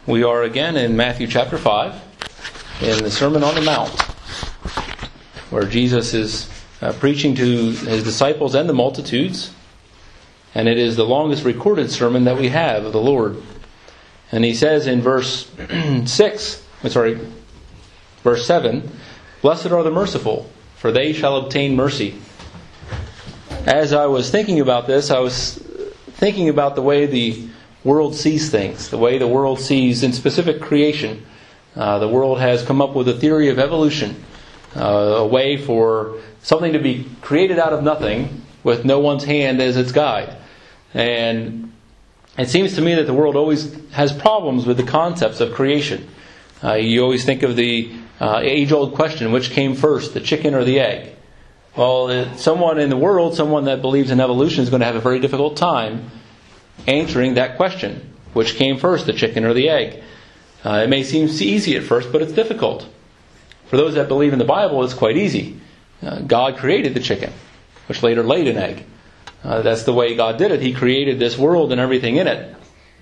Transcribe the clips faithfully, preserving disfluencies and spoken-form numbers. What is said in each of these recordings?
We are again in Matthew chapter five, in the Sermon on the Mount, where Jesus is uh, preaching to His disciples and the multitudes, and it is the longest recorded sermon that we have of the Lord. And He says in verse six, sorry, verse seven, "Blessed are the merciful, for they shall obtain mercy." As I was thinking about this, I was thinking about the way the world sees things, the way the world sees, in specific, creation. Uh, the world has come up with a theory of evolution, uh, a way for something to be created out of nothing with no one's hand as its guide. And it seems to me that the world always has problems with the concepts of creation. Uh, you always think of the uh, age-old question, which came first, the chicken or the egg? Well, it, someone in the world, someone that believes in evolution, is going to have a very difficult time answering that question. Which came first, the chicken or the egg? Uh, it may seem easy at first, but it's difficult. For those that believe in the Bible, it's quite easy. Uh, God created the chicken, which later laid an egg. Uh, that's the way God did it. He created this world and everything in it.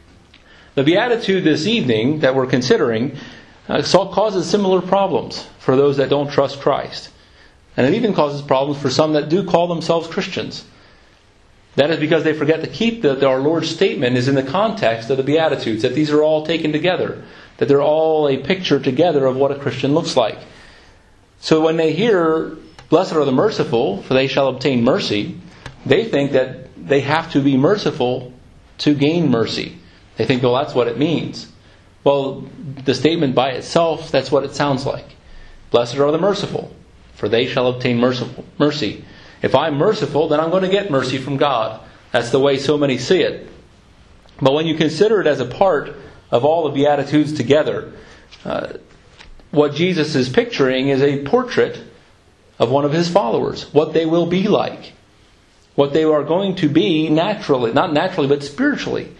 The Beatitude this evening that we're considering uh, causes similar problems for those that don't trust Christ. And it even causes problems for some that do call themselves Christians. That is because they forget to keep that our Lord's statement is in the context of the Beatitudes, that these are all taken together, that they're all a picture together of what a Christian looks like. So when they hear, "Blessed are the merciful, for they shall obtain mercy," they think that they have to be merciful to gain mercy. They think, well, that's what it means. Well, the statement by itself, that's what it sounds like. Blessed are the merciful, for they shall obtain merciful, mercy. If I'm merciful, then I'm going to get mercy from God. That's the way so many see it. But when you consider it as a part of all the Beatitudes together, uh, what Jesus is picturing is a portrait of one of His followers. What they will be like. What they are going to be naturally, not naturally, but spiritually,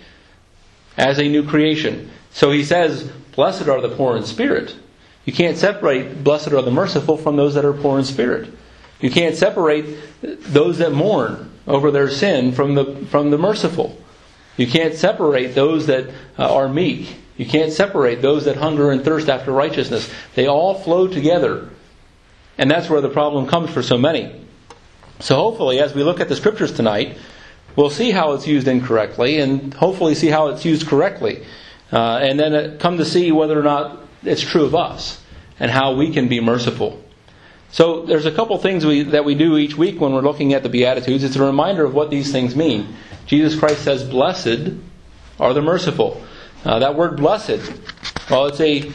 as a new creation. So He says, "Blessed are the poor in spirit." You can't separate "blessed are the merciful" from those that are poor in spirit. You can't separate those that mourn over their sin from the from the merciful. You can't separate those that uh, are meek. You can't separate those that hunger and thirst after righteousness. They all flow together. And that's where the problem comes for so many. So hopefully, as we look at the Scriptures tonight, we'll see how it's used incorrectly, and hopefully see how it's used correctly. Uh, and then come to see whether or not it's true of us, and how we can be merciful. So there's a couple things we, that we do each week when we're looking at the Beatitudes. It's a reminder of what these things mean. Jesus Christ says, "Blessed are the merciful." Uh, that word "blessed," well, it's a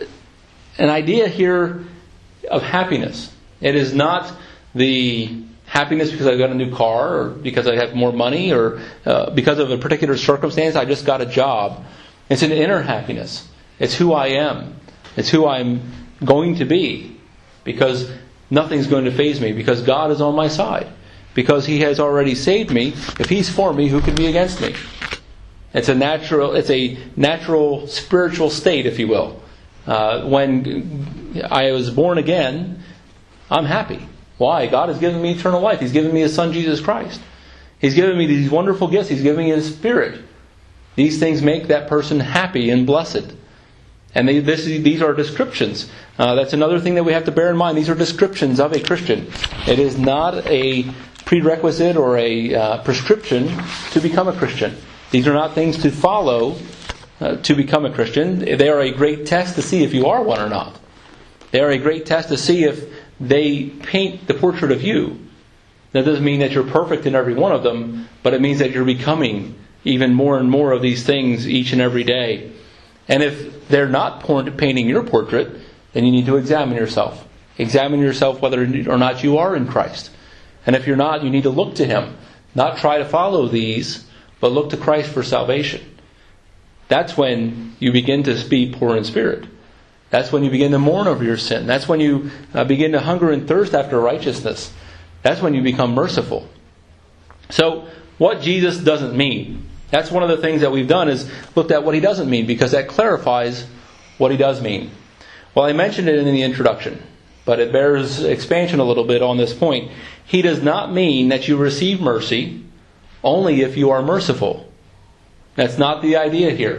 an idea here of happiness. It is not the happiness because I got a new car, or because I have more money, or uh, because of a particular circumstance. I just got a job. It's an inner happiness. It's who I am. It's who I'm going to be. Because nothing's going to faze me. Because God is on my side. Because He has already saved me. If He's for me, who can be against me? It's a natural, it's a natural spiritual state, if you will. Uh, when I was born again, I'm happy. Why? God has given me eternal life. He's given me His Son, Jesus Christ. He's given me these wonderful gifts. He's given me His Spirit. These things make that person happy and blessed. And they, this, these are descriptions. Uh, that's another thing that we have to bear in mind. These are descriptions of a Christian. It is not a prerequisite or a uh, prescription to become a Christian. These are not things to follow uh, to become a Christian. They are a great test to see if you are one or not. They are a great test to see if they paint the portrait of you. That doesn't mean that you're perfect in every one of them, but it means that you're becoming even more and more of these things each and every day. And if they're not painting your portrait, then you need to examine yourself. Examine yourself whether or not you are in Christ. And if you're not, you need to look to Him. Not try to follow these, but look to Christ for salvation. That's when you begin to be poor in spirit. That's when you begin to mourn over your sin. That's when you uh, begin to hunger and thirst after righteousness. That's when you become merciful. So, what Jesus doesn't mean. That's one of the things that we've done, is looked at what He doesn't mean, because that clarifies what He does mean. Well, I mentioned it in the introduction, but it bears expansion a little bit on this point. He does not mean that you receive mercy only if you are merciful. That's not the idea here.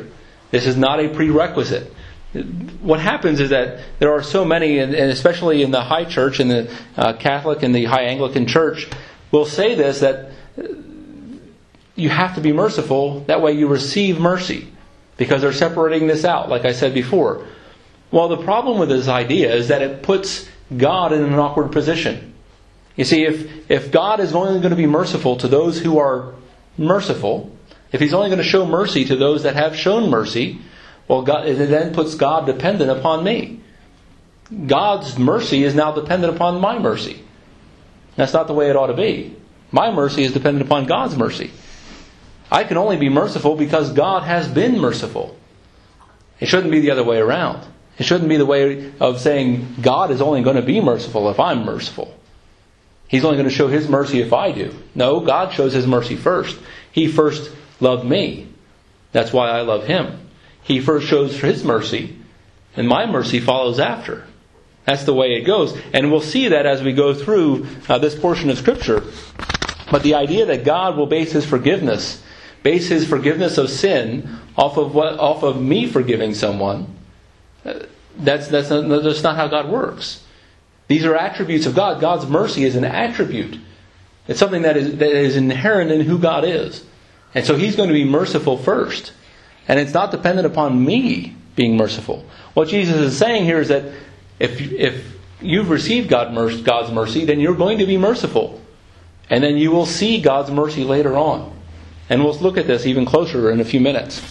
This is not a prerequisite. What happens is that there are so many, and especially in the high church, in the uh, Catholic and the high Anglican church, will say this, that you have to be merciful, that way you receive mercy, because they're separating this out, like I said before. Well, the problem with this idea is that it puts God in an awkward position. You see, if, if God is only going to be merciful to those who are merciful, if He's only going to show mercy to those that have shown mercy, well, God, it then puts God dependent upon me. God's mercy is now dependent upon my mercy. That's not the way it ought to be. My mercy is dependent upon God's mercy. I can only be merciful because God has been merciful. It shouldn't be the other way around. It shouldn't be the way of saying God is only going to be merciful if I'm merciful. He's only going to show His mercy if I do. No, God shows His mercy first. He first loved me. That's why I love Him. He first shows His mercy, and my mercy follows after. That's the way it goes. And we'll see that as we go through uh, this portion of Scripture. But the idea that God will base His forgiveness, base His forgiveness of sin off of what, off of me forgiving someone, uh, that's that's not, that's not how God works. These are attributes of God. God's mercy is an attribute. It's something that is that is inherent in who God is. And so He's going to be merciful first. And it's not dependent upon me being merciful. What Jesus is saying here is that if if you've received God, God's mercy, then you're going to be merciful. And then you will see God's mercy later on. And we'll look at this even closer in a few minutes.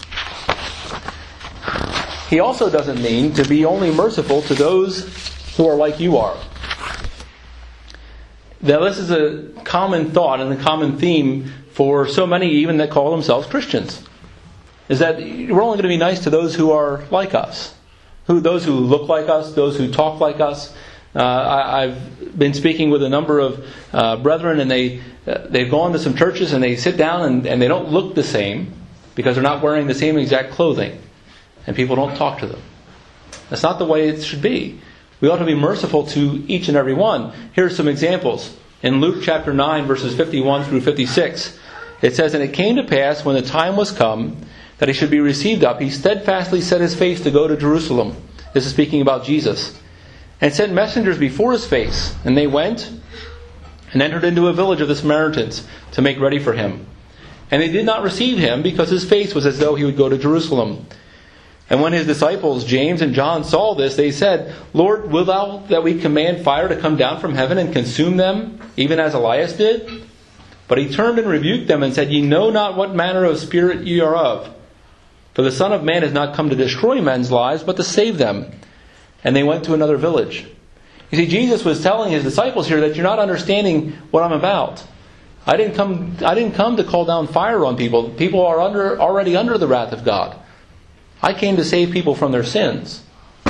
He also doesn't mean to be only merciful to those who are like you are. Now, this is a common thought and a common theme for so many even that call themselves Christians. Is that we're only going to be nice to those who are like us. Who, those who look like us, those who talk like us. Uh, I, I've been speaking with a number of uh, brethren, and they, uh, they've gone to some churches and they sit down and, and they don't look the same because they're not wearing the same exact clothing. And people don't talk to them. That's not the way it should be. We ought to be merciful to each and every one. Here are some examples. In Luke chapter nine, verses fifty-one through fifty-six, it says, "And it came to pass, when the time was come, that He should be received up, He steadfastly set His face to go to Jerusalem." This is speaking about Jesus. "And sent messengers before His face. And they went and entered into a village of the Samaritans to make ready for Him. And they did not receive Him, because His face was as though He would go to Jerusalem. And when His disciples, James and John, saw this, they said, Lord, wilt Thou that we command fire to come down from heaven and consume them, even as Elias did? But He turned and rebuked them and said, Ye know not what manner of spirit ye are of. For the Son of Man is not come to destroy men's lives, but to save them. And they went to another village." You see, Jesus was telling His disciples here that you're not understanding what I'm about. I didn't come I didn't come to call down fire on people. People are under already under the wrath of God. I came to save people from their sins.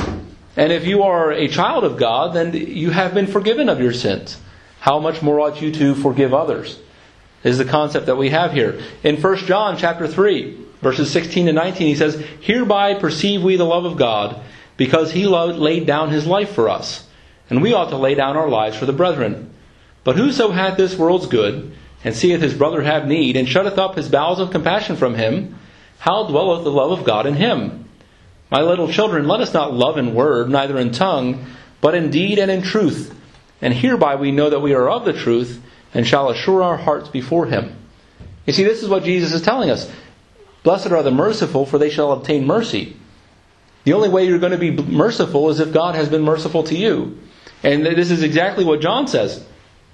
And if you are a child of God, then you have been forgiven of your sins. How much more ought you to forgive others? Is the concept that we have here. In First John chapter three, verses sixteen to nineteen, he says, "Hereby perceive we the love of God, because He laid down His life for us. And we ought to lay down our lives for the brethren. But whoso hath this world's good, and seeth his brother have need, and shutteth up his bowels of compassion from him, how dwelleth the love of God in him? My little children, let us not love in word, neither in tongue, but in deed and in truth. And hereby we know that we are of the truth, and shall assure our hearts before Him." You see, this is what Jesus is telling us. Blessed are the merciful, for they shall obtain mercy. The only way you're going to be merciful is if God has been merciful to you. And this is exactly what John says.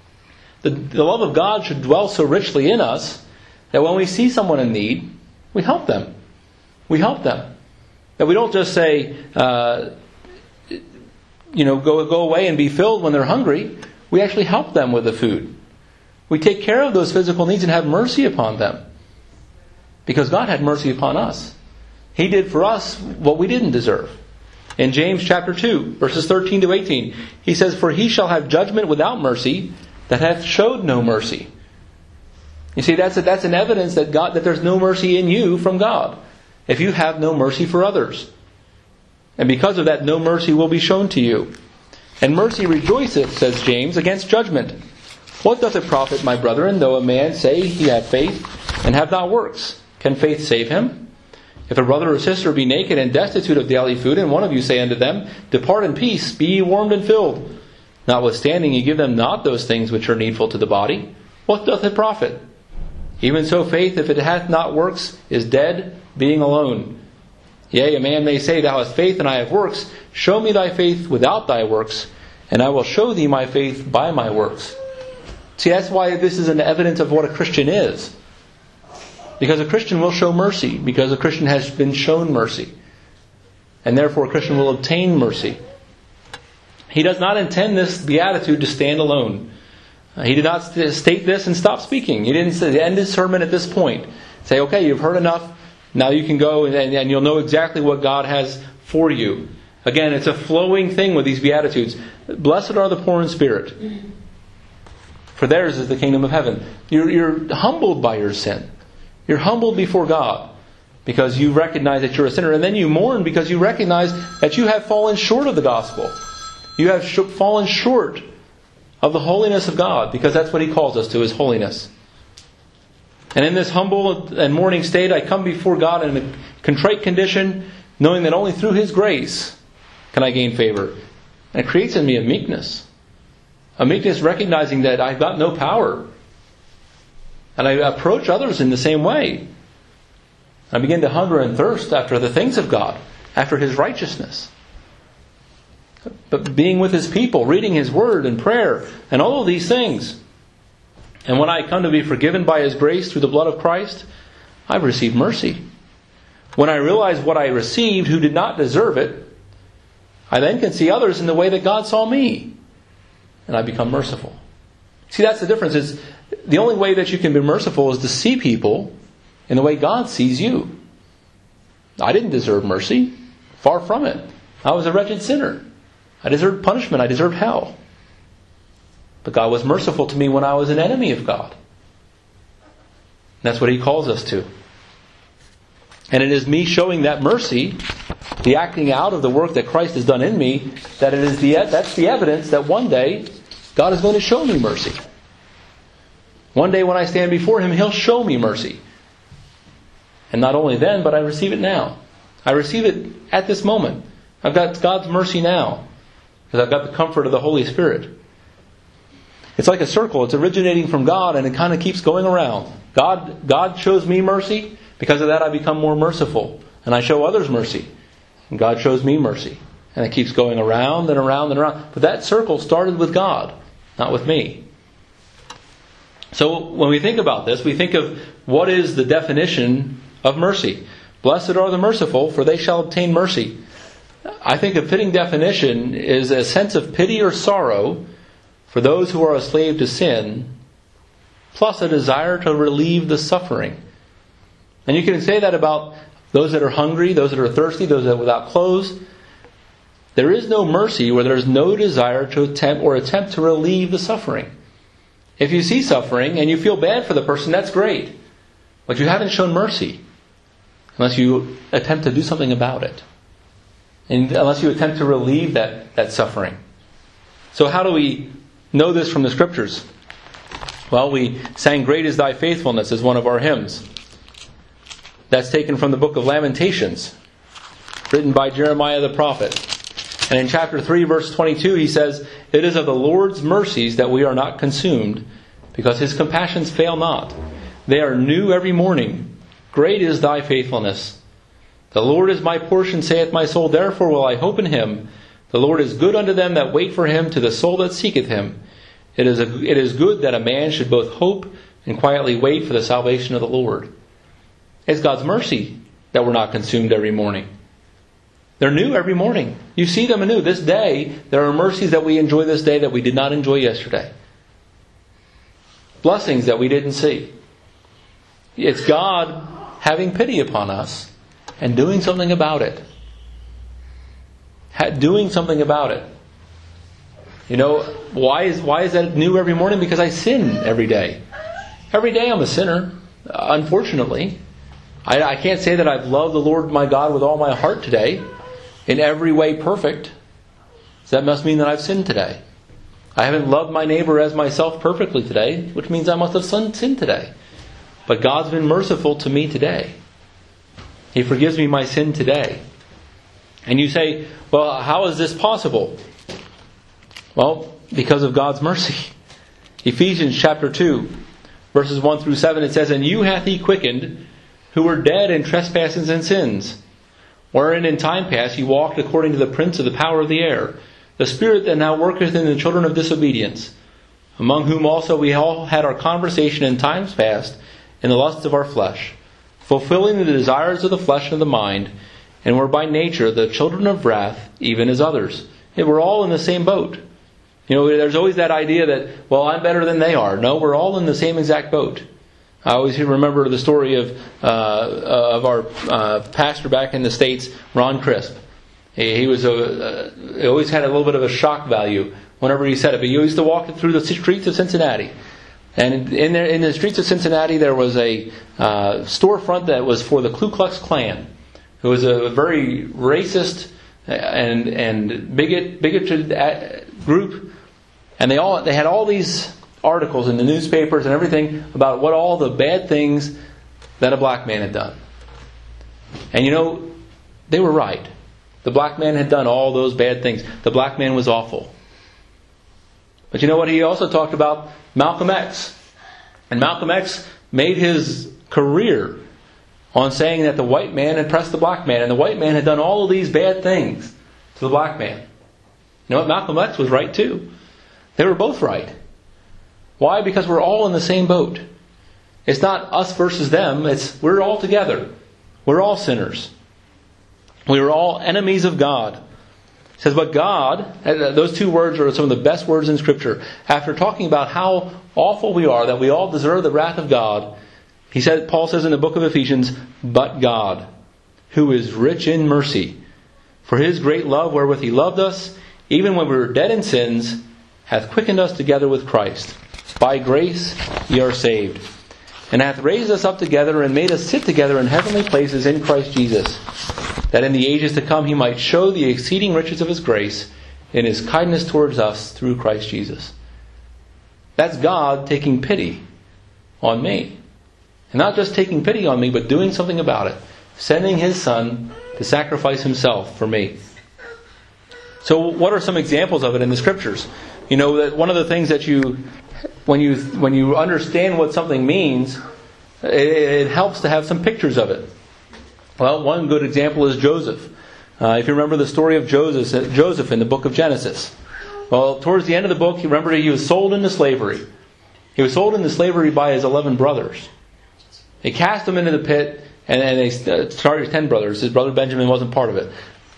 The, the love of God should dwell so richly in us that when we see someone in need, we help them. We help them. That we don't just say, uh, you know, go, go away and be filled when they're hungry. We actually help them with the food. We take care of those physical needs and have mercy upon them. Because God had mercy upon us. He did for us what we didn't deserve. In James chapter two, verses thirteen to eighteen, he says, "For he shall have judgment without mercy, that hath showed no mercy." You see, that's a, that's an evidence that God that there's no mercy in you from God, if you have no mercy for others. And because of that, no mercy will be shown to you. "And mercy rejoiceth," says James, "against judgment. What doth it profit, my brethren, though a man say he have faith, and have not works? Can faith save him? If a brother or sister be naked and destitute of daily food, and one of you say unto them, Depart in peace, be ye warmed and filled, notwithstanding ye give them not those things which are needful to the body, what doth it profit? Even so faith, if it hath not works, is dead, being alone. Yea, a man may say, Thou hast faith, and I have works. Show me thy faith without thy works, and I will show thee my faith by my works. See, that's why this is an evidence of what a Christian is. Because a Christian will show mercy, because a Christian has been shown mercy. And therefore a Christian will obtain mercy. He does not intend this beatitude to stand alone. He did not state this and stop speaking. He didn't say, end his sermon at this point. Say, okay, you've heard enough. Now you can go and, and you'll know exactly what God has for you. Again, it's a flowing thing with these beatitudes. Blessed are the poor in spirit, for theirs is the kingdom of heaven. You're, you're humbled by your sin. You're humbled before God because you recognize that you're a sinner. And then you mourn because you recognize that you have fallen short of the gospel. You have sh- fallen short of the holiness of God, because that's what He calls us to, is holiness. And in this humble and mourning state, I come before God in a contrite condition, knowing that only through His grace can I gain favor. And it creates in me a meekness. A meekness recognizing that I've got no power. And I approach others in the same way. I begin to hunger and thirst after the things of God, after His righteousness. But being with His people, reading His Word and prayer, and all of these things. And when I come to be forgiven by His grace through the blood of Christ, I've received mercy. When I realize what I received, who did not deserve it, I then can see others in the way that God saw me. And I become merciful. See, that's the difference. Is the only way that you can be merciful is to see people in the way God sees you. I didn't deserve mercy. Far from it. I was a wretched sinner. I deserved punishment. I deserved hell. But God was merciful to me when I was an enemy of God. That's what He calls us to. And it is me showing that mercy, the acting out of the work that Christ has done in me, that it is the that's the evidence that one day God is going to show me mercy. One day when I stand before Him, He'll show me mercy. And not only then, but I receive it now. I receive it at this moment. I've got God's mercy now, because I've got the comfort of the Holy Spirit. It's like a circle. It's originating from God, and it kind of keeps going around. God, God shows me mercy. Because of that, I become more merciful. And I show others mercy. And God shows me mercy. And it keeps going around and around and around. But that circle started with God, not with me. So when we think about this, we think of what is the definition of mercy. Blessed are the merciful, for they shall obtain mercy. I think a fitting definition is a sense of pity or sorrow for those who are a slave to sin, plus a desire to relieve the suffering. And you can say that about those that are hungry, those that are thirsty, those that are without clothes. There is no mercy where there is no desire to attempt or attempt to relieve the suffering. If you see suffering and you feel bad for the person, that's great. But you haven't shown mercy unless you attempt to do something about it. And unless you attempt to relieve that, that suffering. So how do we know this from the Scriptures? Well, we sang "Great is Thy Faithfulness" as one of our hymns. That's taken from the book of Lamentations, written by Jeremiah the prophet. And in chapter three, verse twenty-two, he says, "It is of the Lord's mercies that we are not consumed, because His compassions fail not. They are new every morning. Great is Thy faithfulness. The Lord is my portion, saith my soul, therefore will I hope in Him. The Lord is good unto them that wait for Him, to the soul that seeketh Him. It is, a, it is good that a man should both hope and quietly wait for the salvation of the Lord." It's God's mercy that we're not consumed every morning. They're new every morning. You see them anew. This day, there are mercies that we enjoy this day that we did not enjoy yesterday. Blessings that we didn't see. It's God having pity upon us and doing something about it. Doing something about it. You know, why is why is that new every morning? Because I sin every day. Every day I'm a sinner, unfortunately. I, I can't say that I've loved the Lord my God with all my heart today, in every way perfect. So that must mean that I've sinned today. I haven't loved my neighbor as myself perfectly today, which means I must have sinned today. But God's been merciful to me today. He forgives me my sin today. And you say, well, how is this possible? Well, because of God's mercy. Ephesians chapter two, verses one through seven, it says, "And you hath He quickened, who were dead in trespasses and sins, wherein in time past ye walked according to the prince of the power of the air, the spirit that now worketh in the children of disobedience, among whom also we all had our conversation in times past, in the lusts of our flesh, fulfilling the desires of the flesh and of the mind, and were by nature the children of wrath, even as others." And we're all in the same boat. You know, there's always that idea that, well, I'm better than they are. No, we're all in the same exact boat. I always remember the story of uh, of our uh, pastor back in the States, Ron Crisp. He, he was a, uh, he always had a little bit of a shock value whenever he said it. But he used to walk through the streets of Cincinnati, and in there, in the streets of Cincinnati, there was a uh, storefront that was for the Ku Klux Klan. It was a very racist and and bigot bigoted group, and they all they had all these articles in the newspapers and everything about what all the bad things that a black man had done. And you know, they were right. The black man had done all those bad things. The black man was awful. But you know what? He also talked about Malcolm X. And Malcolm X made his career on saying that the white man oppressed the black man, and the white man had done all of these bad things to the black man. You know what? Malcolm X was right too. They were both right. Why? Because we're all in the same boat. It's not us versus them. It's we're all together. We're all sinners. We are all enemies of God. It says, but God, those two words are some of the best words in Scripture. After talking about how awful we are, that we all deserve the wrath of God, he said, Paul says in the book of Ephesians, but God, who is rich in mercy, for His great love wherewith He loved us, even when we were dead in sins, hath quickened us together with Christ. By grace ye are saved, and hath raised us up together and made us sit together in heavenly places in Christ Jesus, that in the ages to come He might show the exceeding riches of His grace in His kindness towards us through Christ Jesus. That's God taking pity on me. And not just taking pity on me, but doing something about it. Sending His Son to sacrifice Himself for me. So what are some examples of it in the Scriptures? You know, that one of the things that you, when you when you understand what something means, it, it helps to have some pictures of it. Well, one good example is Joseph. Uh, if you remember the story of Joseph, Joseph in the book of Genesis. Well, towards the end of the book, you remember he was sold into slavery. He was sold into slavery by his eleven brothers. They cast him into the pit, and, and they started ten brothers. His brother Benjamin wasn't part of it.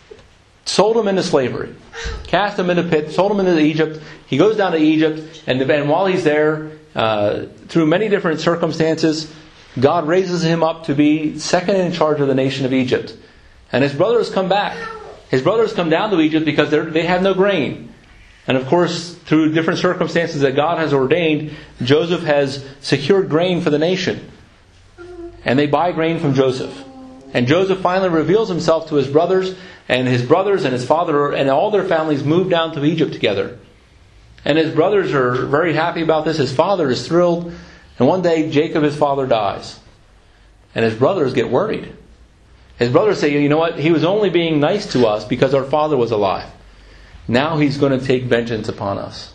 Sold him into slavery. Cast him into the pit, sold him into Egypt. He goes down to Egypt, and, and while he's there, uh, through many different circumstances, God raises him up to be second in charge of the nation of Egypt. And his brothers come back. His brothers come down to Egypt because they have no grain. And of course, through different circumstances that God has ordained, Joseph has secured grain for the nation. And they buy grain from Joseph. And Joseph finally reveals himself to his brothers, and his brothers and his father and all their families move down to Egypt together. And his brothers are very happy about this. His father is thrilled. And one day, Jacob, his father, dies. And his brothers get worried. His brothers say, you know what? He was only being nice to us because our father was alive. Now he's going to take vengeance upon us.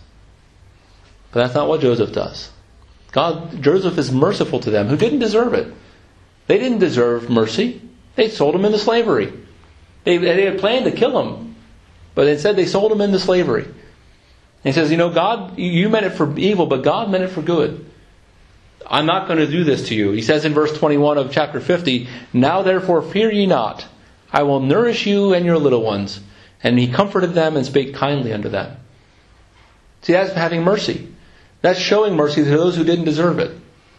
But that's not what Joseph does. God, Joseph is merciful to them who didn't deserve it. They didn't deserve mercy. They sold him into slavery. They, they had planned to kill him. But instead they sold him into slavery. And he says, you know, God, you meant it for evil, but God meant it for good. I'm not going to do this to you. He says in verse twenty-one of chapter fifty, now therefore fear ye not. I will nourish you and your little ones. And he comforted them and spake kindly unto them. See, that's having mercy. That's showing mercy to those who didn't deserve it.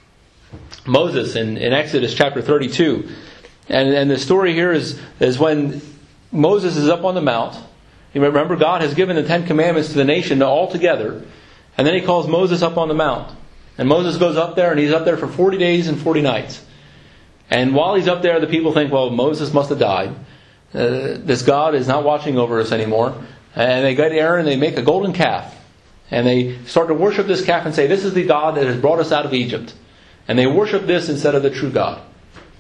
Moses in, in Exodus chapter thirty-two. And, and the story here is, is when Moses is up on the mount. You remember, God has given the Ten Commandments to the nation all together. And then He calls Moses up on the mount. And Moses goes up there, and he's up there for forty days and forty nights. And while he's up there, the people think, well, Moses must have died. Uh, this God is not watching over us anymore. And they go to Aaron and they make a golden calf. And they start to worship this calf and say, this is the God that has brought us out of Egypt. And they worship this instead of the true God.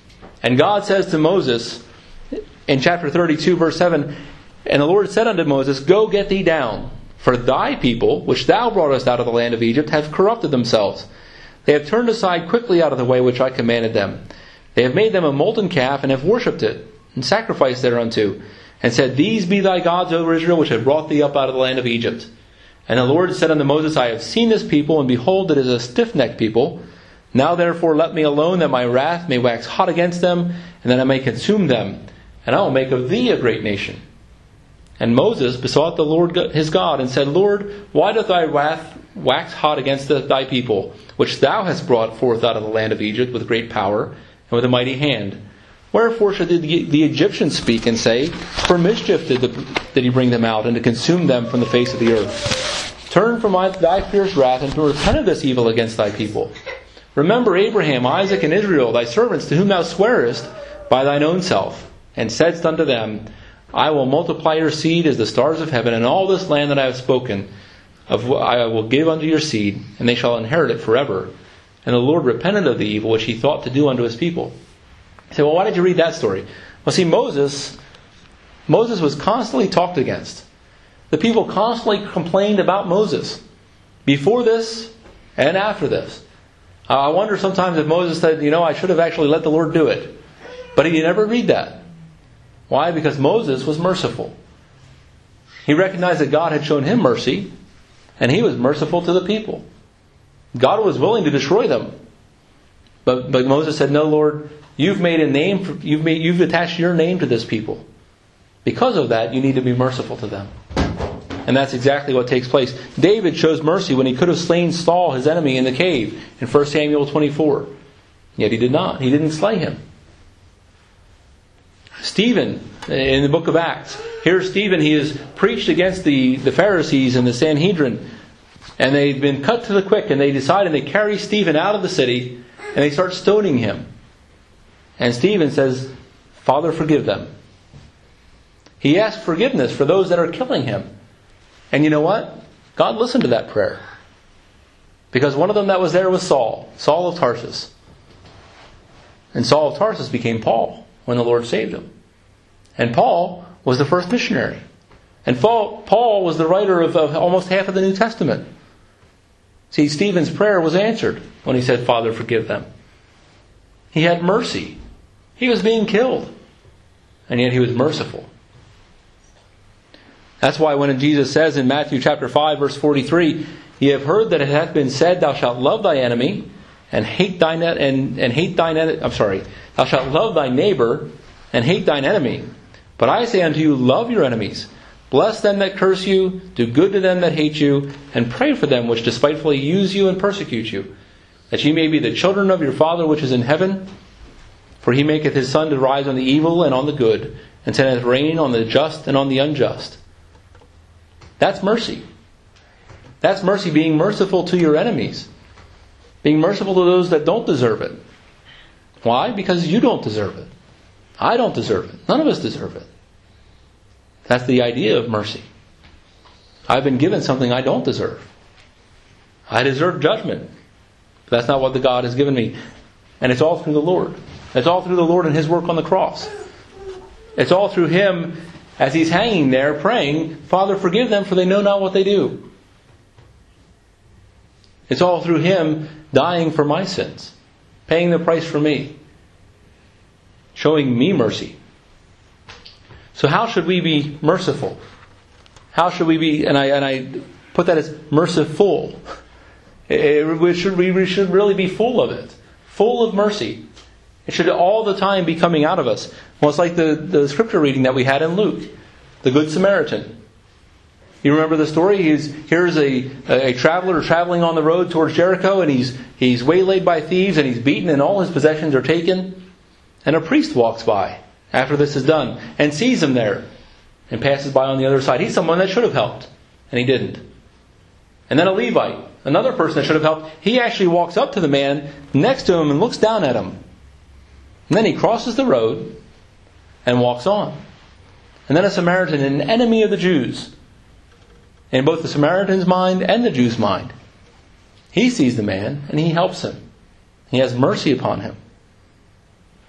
And God says to Moses in chapter thirty-two, verse seven, "And the Lord said unto Moses, Go get thee down, for thy people, which thou broughtest out of the land of Egypt, have corrupted themselves. They have turned aside quickly out of the way which I commanded them. They have made them a molten calf, and have worshipped it, and sacrificed thereunto, and said, These be thy gods, O Israel, which have brought thee up out of the land of Egypt. And the Lord said unto Moses, I have seen this people, and behold, it is a stiff-necked people. Now therefore let me alone, that my wrath may wax hot against them, and that I may consume them. And I will make of thee a great nation." And Moses besought the Lord his God, and said, Lord, why doth thy wrath wax hot against thy people, which thou hast brought forth out of the land of Egypt with great power, and with a mighty hand? Wherefore should the, the Egyptians speak and say, For mischief did, the, did he bring them out, and to consume them from the face of the earth? Turn from my, thy fierce wrath, and to repent of this evil against thy people. Remember Abraham, Isaac, and Israel, thy servants, to whom thou swearest by thine own self, and saidst unto them, I will multiply your seed as the stars of heaven, and all this land that I have spoken of I will give unto your seed, and they shall inherit it forever. And the Lord repented of the evil which he thought to do unto his people. You say, well, why did you read that story? Well, see, Moses, Moses was constantly talked against. The people constantly complained about Moses, before this and after this. I wonder sometimes if Moses said, you know, I should have actually let the Lord do it. But he never read that. Why? Because Moses was merciful. He recognized that God had shown him mercy, and he was merciful to the people. God was willing to destroy them. But, but Moses said, no, Lord, you've made a name, for, you've, made, you've attached your name to this people. Because of that, you need to be merciful to them. And that's exactly what takes place. David shows mercy when he could have slain Saul, his enemy, in the cave in First Samuel twenty-four. Yet he did not. He didn't slay him. Stephen, in the book of Acts, here's Stephen. He has preached against the, the Pharisees and the Sanhedrin. And they've been cut to the quick, and they decide, and they carry Stephen out of the city, and they start stoning him. And Stephen says, Father, forgive them. He asks forgiveness for those that are killing him. And you know what? God listened to that prayer. Because one of them that was there was Saul, Saul of Tarsus. And Saul of Tarsus became Paul when the Lord saved him. And Paul was the first missionary. And Paul was the writer of, of almost half of the New Testament. See, Stephen's prayer was answered when he said, Father, forgive them. He had mercy. He was being killed. And yet he was merciful. That's why when Jesus says in Matthew chapter five, verse forty-three, Ye have heard that it hath been said, Thou shalt love thy enemy, and hate thine and, and hate thine I'm sorry, Thou shalt love thy neighbor, and hate thine enemy. But I say unto you, love your enemies. Bless them that curse you, do good to them that hate you, and pray for them which despitefully use you and persecute you, that ye may be the children of your Father which is in heaven. For he maketh his sun to rise on the evil and on the good, and sendeth rain on the just and on the unjust. That's mercy. That's mercy, being merciful to your enemies. Being merciful to those that don't deserve it. Why? Because you don't deserve it. I don't deserve it. None of us deserve it. That's the idea of mercy. I've been given something I don't deserve. I deserve judgment. But that's not what the God has given me. And it's all through the Lord. It's all through the Lord and His work on the cross. It's all through Him as He's hanging there praying, Father, forgive them, for they know not what they do. It's all through Him dying for my sins, paying the price for me, showing me mercy. So how should we be merciful? How should we be, and I and I put that as merciful. It, we, should, we should really be full of it. Full of mercy. It should all the time be coming out of us. Well, it's like the, the scripture reading that we had in Luke. The Good Samaritan. You remember the story? He's, here's a, a traveler traveling on the road towards Jericho, and he's, he's waylaid by thieves, and he's beaten, and all his possessions are taken. And a priest walks by after this is done, and sees him there, and passes by on the other side. He's someone that should have helped, and he didn't. And then a Levite, another person that should have helped, he actually walks up to the man next to him and looks down at him. And then he crosses the road and walks on. And then a Samaritan, an enemy of the Jews, in both the Samaritan's mind and the Jew's mind, he sees the man and he helps him. He has mercy upon him.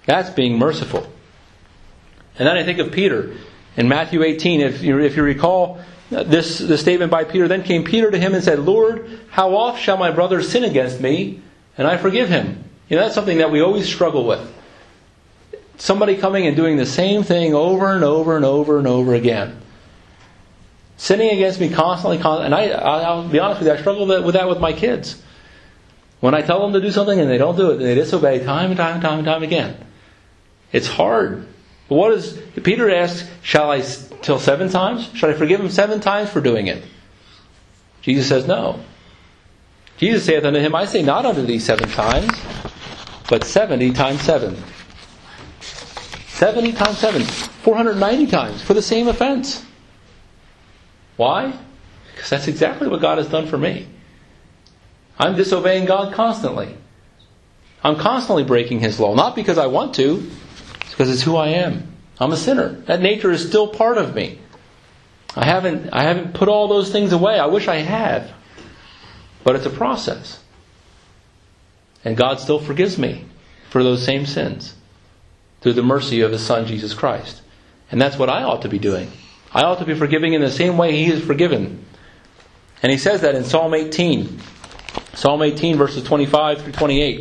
That's being merciful. And then I think of Peter. In Matthew eighteen, if you, if you recall this, this statement by Peter, then came Peter to him and said, Lord, how oft shall my brother sin against me, and I forgive him? You know, that's something that we always struggle with. Somebody coming and doing the same thing over and over and over and over again. Sinning against me constantly, constantly. And I, I'll be honest with you, I struggle with that with my kids. When I tell them to do something and they don't do it, and they disobey time and time and time and time again. It's hard. But what is, Peter asks, shall I till seven times? Should I forgive him seven times for doing it? Jesus says no. Jesus saith unto him, I say not unto thee seven times, but seventy times seven. Seventy times seven. Four hundred ninety times for the same offense. Why? Because that's exactly what God has done for me. I'm disobeying God constantly. I'm constantly breaking His law. Not because I want to. It's because it's who I am. I'm a sinner. That nature is still part of me. I haven't, I haven't put all those things away. I wish I had. But it's a process. And God still forgives me for those same sins through the mercy of His Son, Jesus Christ. And that's what I ought to be doing. I ought to be forgiving in the same way He is forgiven. And He says that in Psalm eighteen. Psalm eighteen, verses twenty-five through twenty-eight.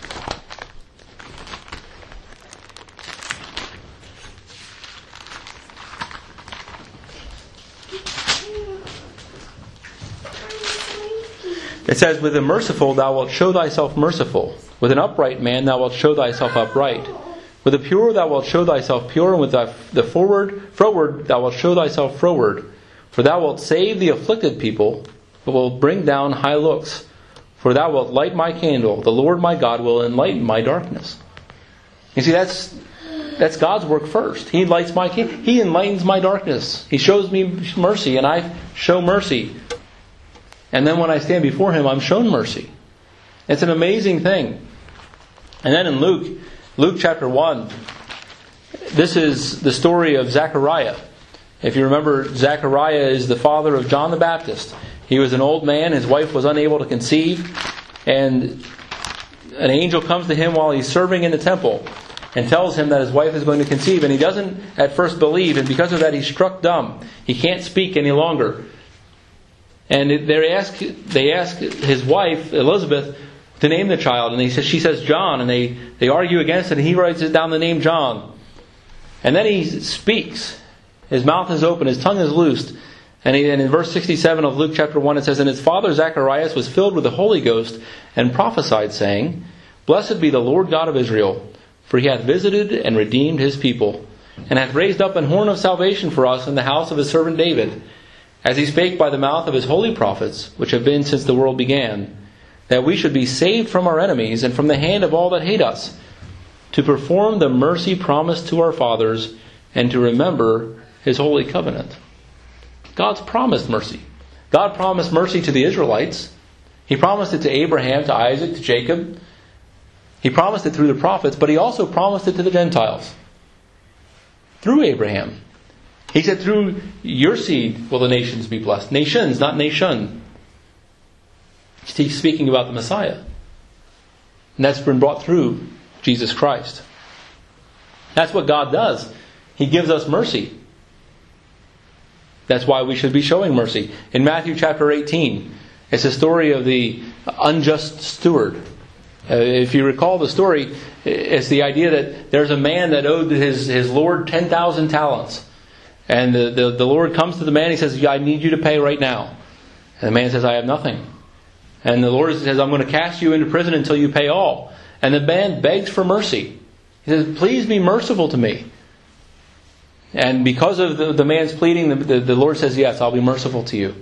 It says, with the merciful thou wilt show thyself merciful. With an upright man thou wilt show thyself upright. With the pure thou wilt show thyself pure, and with thy, the forward, froward thou wilt show thyself froward. For thou wilt save the afflicted people, but wilt bring down high looks. For thou wilt light my candle. The Lord my God will enlighten my darkness. You see, that's that's God's work first. He lights my candle. He enlightens my darkness. He shows me mercy, and I show mercy. And then when I stand before Him, I'm shown mercy. It's an amazing thing. And then in Luke, Luke chapter one, this is the story of Zechariah. If you remember, Zechariah is the father of John the Baptist. He was an old man. His wife was unable to conceive. And an angel comes to him while he's serving in the temple and tells him that his wife is going to conceive. And he doesn't at first believe. And because of that, he's struck dumb. He can't speak any longer. And they ask, they ask his wife, Elizabeth, to name the child. And he says, she says John. And they, they argue against it. And he writes down the name John. And then he speaks. His mouth is open. His tongue is loosed. And, he, and in verse sixty-seven of Luke chapter one, it says, and his father Zacharias was filled with the Holy Ghost and prophesied, saying, Blessed be the Lord God of Israel, for He hath visited and redeemed His people, and hath raised up an horn of salvation for us in the house of His servant David, as He spake by the mouth of His holy prophets, which have been since the world began, that we should be saved from our enemies and from the hand of all that hate us, to perform the mercy promised to our fathers, and to remember His holy covenant. God's promised mercy. God promised mercy to the Israelites. He promised it to Abraham, to Isaac, to Jacob. He promised it through the prophets, but He also promised it to the Gentiles. Through Abraham. He said, through your seed will the nations be blessed. Nations, not nation. He's speaking about the Messiah. And that's been brought through Jesus Christ. That's what God does. He gives us mercy. That's why we should be showing mercy. In Matthew chapter eighteen, it's a story of the unjust steward. Uh, if you recall the story, it's the idea that there's a man that owed his, his Lord ten thousand talents. And the, the, the Lord comes to the man, He says, I need you to pay right now. And the man says, I have nothing. And the Lord says, I'm going to cast you into prison until you pay all. And the man begs for mercy. He says, please be merciful to me. And because of the, the man's pleading, the, the, the Lord says, yes, I'll be merciful to you.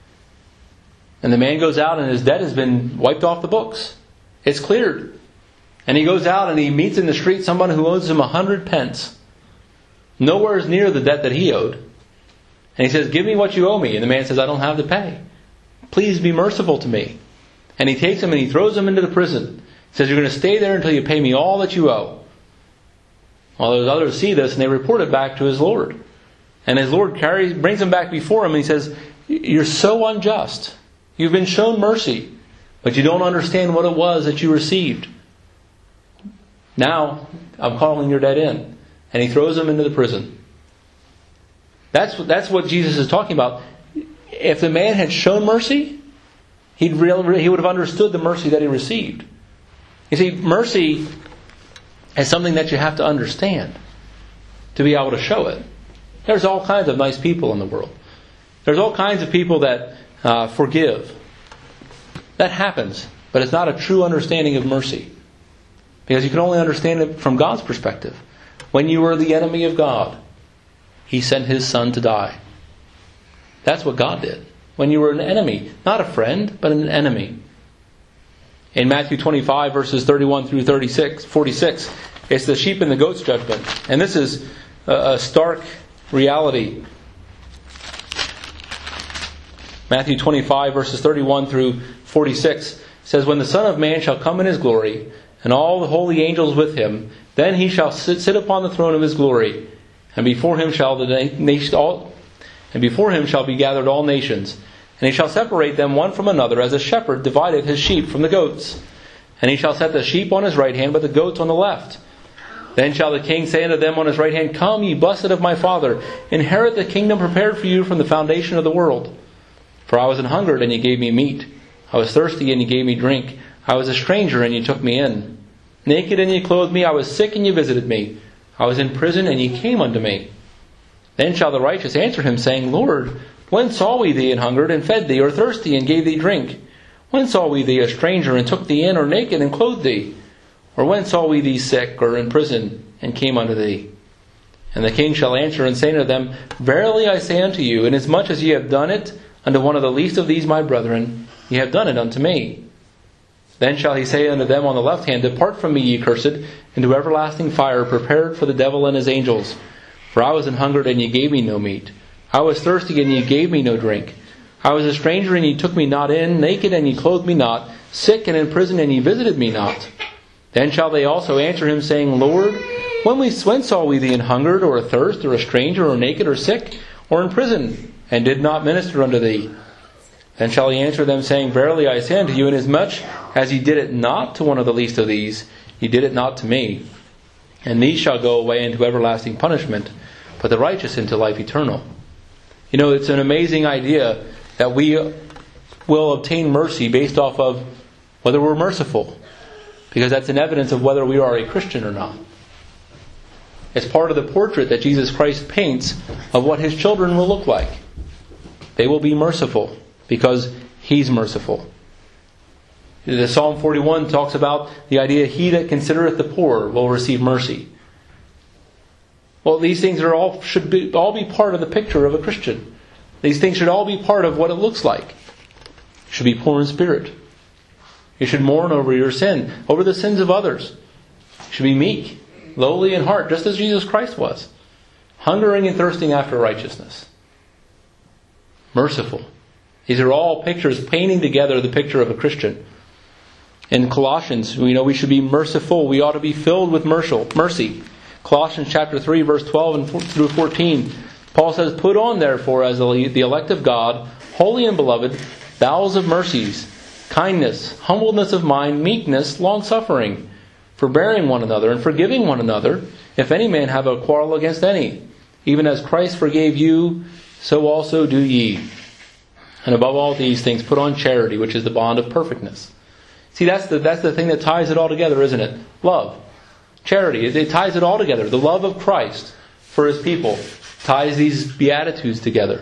And the man goes out and his debt has been wiped off the books. It's cleared. And he goes out and he meets in the street someone who owes him a hundred pence. Nowhere is near the debt that he owed. And he says, give me what you owe me. And the man says, I don't have to pay. Please be merciful to me. And he takes him and he throws him into the prison. He says, you're going to stay there until you pay me all that you owe. Well, those others see this and they report it back to his Lord. And his Lord carries, brings him back before him and he says, you're so unjust. You've been shown mercy, but you don't understand what it was that you received. Now I'm calling your debt in. And he throws them into the prison. That's what, that's what Jesus is talking about. If the man had shown mercy, he'd really, he would have understood the mercy that he received. You see, mercy is something that you have to understand to be able to show it. There's all kinds of nice people in the world. There's all kinds of people that uh, forgive. That happens, but it's not a true understanding of mercy. Because you can only understand it from God's perspective. When you were the enemy of God, He sent His Son to die. That's what God did. When you were an enemy, not a friend, but an enemy. In Matthew twenty-five, verses thirty-one through thirty-six, forty-six, it's the sheep and the goats judgment. And this is a, a stark reality. Matthew twenty-five, verses thirty-one through forty-six says, "When the Son of Man shall come in His glory, and all the holy angels with Him, then He shall sit, sit upon the throne of His glory, and before Him shall the nation all, and before Him shall be gathered all nations, and He shall separate them one from another, as a shepherd divideth his sheep from the goats. And He shall set the sheep on His right hand, but the goats on the left. Then shall the King say unto them on His right hand, Come, ye blessed of my Father, inherit the kingdom prepared for you from the foundation of the world. For I was an hungered, and ye gave me meat. I was thirsty, and ye gave me drink. I was a stranger, and ye took me in. Naked, and ye clothed me. I was sick, and ye visited me. I was in prison, and ye came unto me. Then shall the righteous answer Him, saying, Lord, when saw we thee an hungered, and fed thee, or thirsty, and gave thee drink? When saw we thee a stranger, and took thee in, or naked, and clothed thee? Or when saw we thee sick, or in prison, and came unto thee? And the King shall answer and say unto them, Verily I say unto you, inasmuch as ye have done it unto one of the least of these my brethren, ye have done it unto me. Then shall He say unto them on the left hand, Depart from me, ye cursed, into everlasting fire, prepared for the devil and his angels. For I was an hungered, and ye gave me no meat. I was thirsty, and ye gave me no drink. I was a stranger, and ye took me not in. Naked, and ye clothed me not. Sick and in prison, and ye visited me not. Then shall they also answer Him, saying, Lord, when, we, when saw we thee an hungered, or athirst, or a stranger, or naked, or sick, or in prison, and did not minister unto thee? Then shall He answer them, saying, Verily I say unto you, inasmuch as ye did it not to one of the least of these, ye did it not to me. And these shall go away into everlasting punishment, but the righteous into life eternal." You know, it's an amazing idea that we will obtain mercy based off of whether we're merciful. Because that's an evidence of whether we are a Christian or not. It's part of the portrait that Jesus Christ paints of what His children will look like. They will be merciful because He's merciful. The Psalm forty-one talks about the idea, He that considereth the poor will receive mercy. Well, these things are all should be, all be part of the picture of a Christian. These things should all be part of what it looks like. You should be poor in spirit. You should mourn over your sin, over the sins of others. You should be meek, lowly in heart, just as Jesus Christ was. Hungering and thirsting after righteousness. Merciful. These are all pictures painting together the picture of a Christian. In Colossians, we know we should be merciful. We ought to be filled with mercy. Colossians chapter three, verse twelve and through fourteen. Paul says, Put on therefore as the elect of God, holy and beloved, bowels of mercies, kindness, humbleness of mind, meekness, long-suffering, forbearing one another, and forgiving one another, if any man have a quarrel against any. Even as Christ forgave you, so also do ye. And above all these things, put on charity, which is the bond of perfectness. See, that's the, that's the thing that ties it all together, isn't it? Love. Charity. It, it ties it all together. The love of Christ for His people ties these Beatitudes together.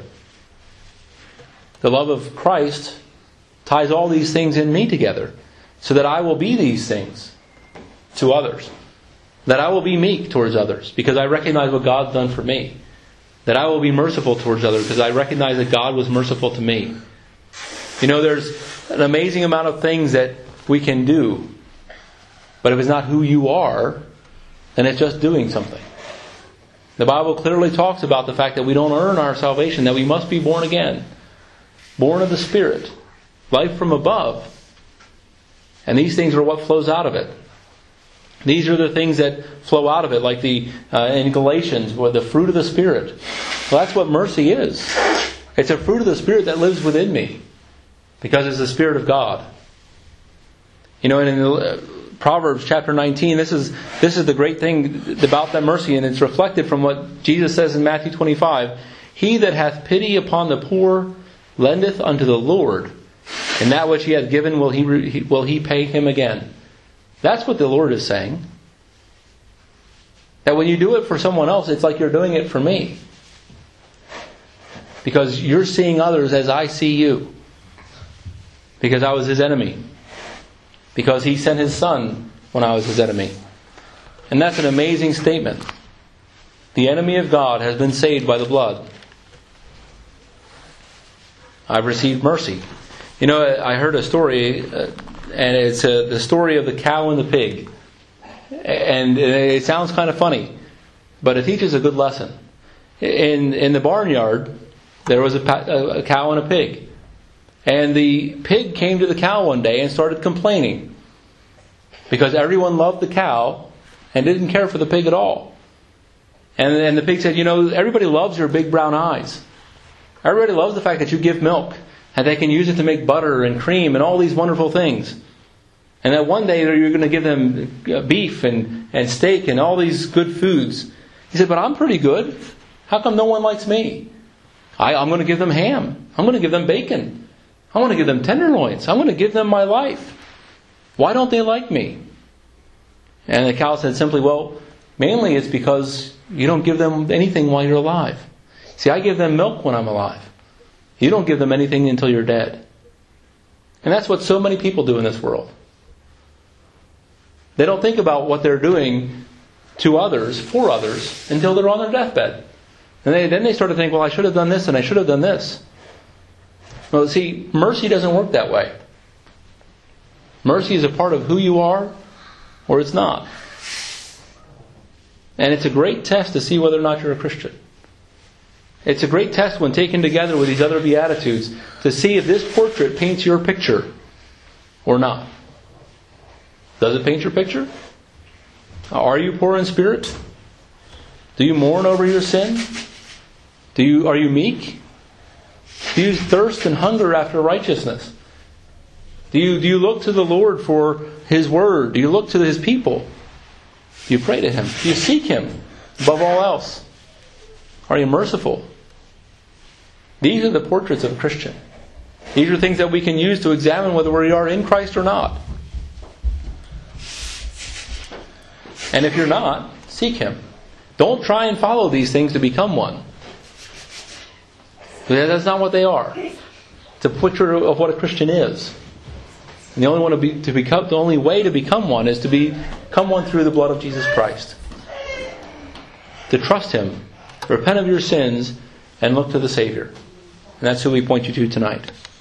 The love of Christ ties all these things in me together, so that I will be these things to others. That I will be meek towards others, because I recognize what God's done for me. That I will be merciful towards others, because I recognize that God was merciful to me. You know, there's an amazing amount of things that we can do, but if it's not who you are, then it's just doing something. The Bible clearly talks about the fact that we don't earn our salvation, that we must be born again. Born of the Spirit. Life from above. And these things are what flows out of it. These are the things that flow out of it, like the uh, in Galatians, where the fruit of the Spirit. Well, that's what mercy is. It's a fruit of the Spirit that lives within me, because it's the Spirit of God. You know, and in the, Proverbs chapter nineteen, this is this is the great thing about that mercy, and it's reflected from what Jesus says in Matthew twenty-five. He that hath pity upon the poor lendeth unto the Lord, and that which he hath given will he will he pay him again. That's what the Lord is saying. That when you do it for someone else, it's like you're doing it for me. Because you're seeing others as I see you. Because I was his enemy. Because he sent his son when I was his enemy. And that's an amazing statement. The enemy of God has been saved by the blood. I've received mercy. You know, I heard a story, uh, and it's uh, the story of the cow and the pig. And it sounds kind of funny, but it teaches a good lesson. In in the barnyard, there was a, a cow and a pig. And the pig came to the cow one day and started complaining. Because everyone loved the cow and didn't care for the pig at all. And, and the pig said, you know, everybody loves your big brown eyes. Everybody loves the fact that you give milk. And they can use it to make butter and cream and all these wonderful things. And that one day you're going to give them beef and, and steak and all these good foods. He said, but I'm pretty good. How come no one likes me? I, I'm going to give them ham. I'm going to give them bacon. I want to give them tenderloins. I'm going to give them my life. Why don't they like me? And the cow said simply, well, mainly it's because you don't give them anything while you're alive. See, I give them milk when I'm alive. You don't give them anything until you're dead. And that's what so many people do in this world. They don't think about what they're doing to others, for others, until they're on their deathbed. And they, then they start to think, well, I should have done this and I should have done this. Well, see, mercy doesn't work that way. Mercy is a part of who you are, or it's not. And it's a great test to see whether or not you're a Christian. It's a great test when taken together with these other Beatitudes to see if this portrait paints your picture or not. Does it paint your picture? Are you poor in spirit? Do you mourn over your sin? Do you are you meek? Do you thirst and hunger after righteousness? Do you do you look to the Lord for His Word? Do you look to His people? Do you pray to Him? Do you seek Him above all else? Are you merciful? These are the portraits of a Christian. These are things that we can use to examine whether we are in Christ or not. And if you're not, seek Him. Don't try and follow these things to become one. Because that's not what they are. It's a picture of what a Christian is. And the only one to be to become the only way to become one is to become one through the blood of Jesus Christ. To trust Him, repent of your sins, and look to the Savior. And that's who we point you to tonight.